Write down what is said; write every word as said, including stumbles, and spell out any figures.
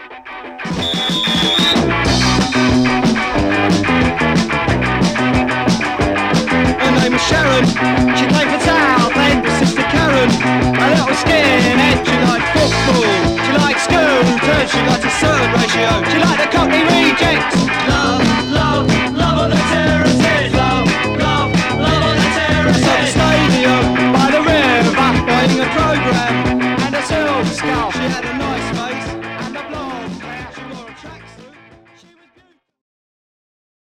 Her name was Sharon, she came from Southend with Sister Karen. A little skinhead, she liked football, she liked school, turn, she liked a third ratio, she liked the Cockney rejects.